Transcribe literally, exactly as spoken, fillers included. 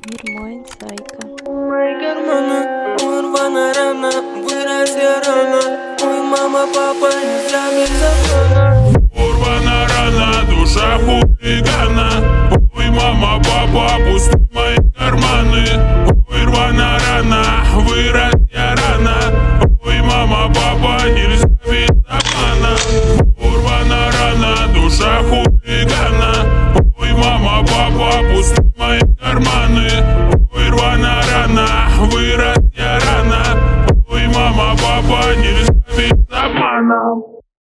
Нормально, зайка. Мои гормоны, урвана рана, вырос я рано. Ой, мама, папа, нельзя без закона.